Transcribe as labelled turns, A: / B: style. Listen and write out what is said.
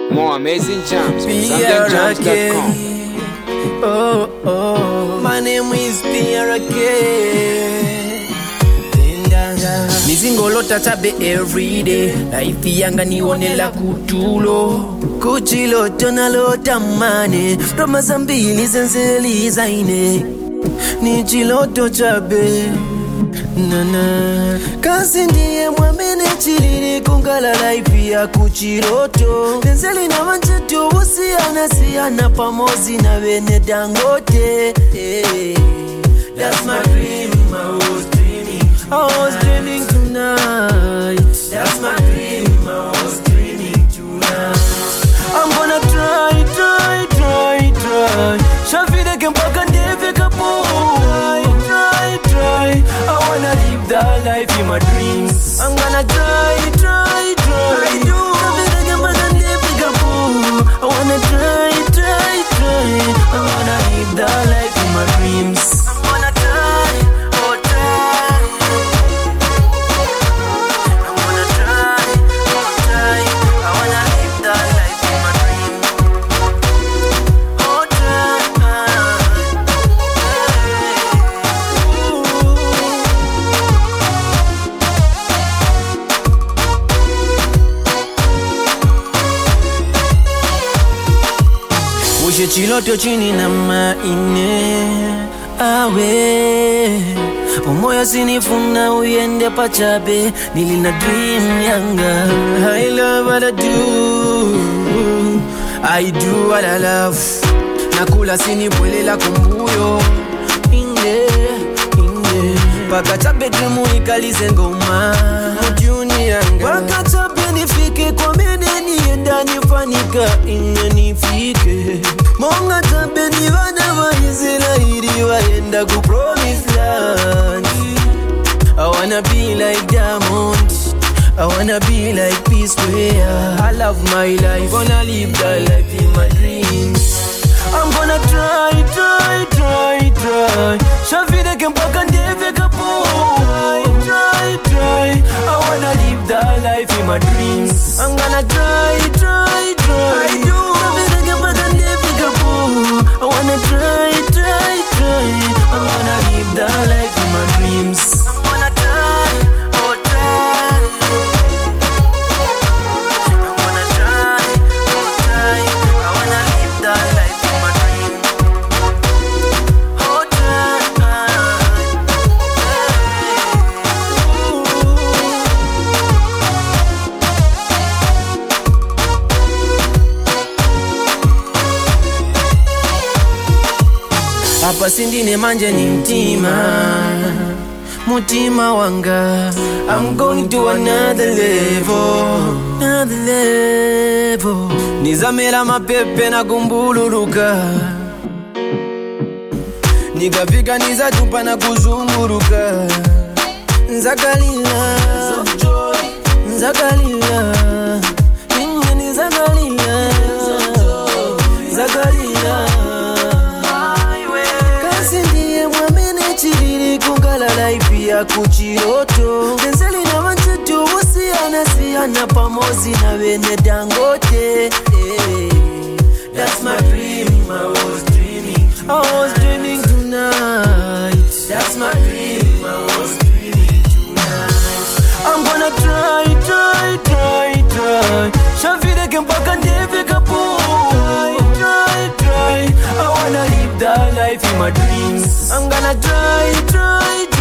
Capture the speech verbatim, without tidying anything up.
A: More amazing jams from Zambian Jams dot com.
B: Oh, oh, my name is P R K. Nizingolota tabe every day. Life yanga nionela kutulo. Kuchiloto nalota mane. Roma zambili zenzeli zaine. Nichiloto chabe. Nana kasi ndiye mwamene chilini kungala life ya kuchiloto. Nenzeli na manchetu usiana siana pamozi na vene Dangote. Hey, that's my dream, I was dreaming. I was dreaming tonight. That's my dream, I was dreaming tonight. I'm gonna try, try, try, try. Shafide kempaka ndeve kapo. Try, try, try. I wanna live that life in my dreams. I'm gonna try, try, try. I do. Shafide kempaka ndeve kapo. I wanna try, try, try. I wanna live that life in my dreams. I'm gonna try, oh try. I'm gonna try, oh try. I wanna live that life in my dreams. Oh try. Ushe chiloto chini na maine awe umoyo sinifuna uyende pachabe nilina dream yanga. I love what I do, I do what I love. Nakula sinipwelela kumbuyo inde inde pakachabe dreamu ikalize ngoma mutuni yanga. Pakachabe nifike kwa mene nienda nifanika ine nifike. Monga tabe ni vana vaizela iri vaenda ku promised land. I wanna be like Diamond, I wanna be like P-Square. I love my life, wanna live that life in my dreams. I'm gonna try, try, try, try. Shafide kempaka ndeve kapo. Try, try, try. I wanna live that life in my dreams. I'm gonna try, try, try. I do. Shafide kempaka ndeve kapo. I wanna try, try, try. I wanna live that life in my dreams. I'm gonna try, oh try. I'm gonna try, oh try. I wanna live that life in my dreams. Oh try. Hapa sindine manje ni mtima, mutima wanga. I'm going to another level, another level. Nizamela mapepe na kumbuluruka. Nikafika nizatupa na kuzunguruka. Nzakalila, nzakalila. Ninye nizakalila, nzakalila. Kungala life ya kuchiloto. Nenzeli na manchetu usiana siana pamozi na vene Dangote. Hey, that's my dream, I was dreaming. I was dreaming tonight. That's my dream, I was dreaming tonight. I'm gonna try, try, try, try. Shafide kempaka ndeve kapo. Try, try, try. I wanna live that life in my dreams. I'm gonna try, try, try.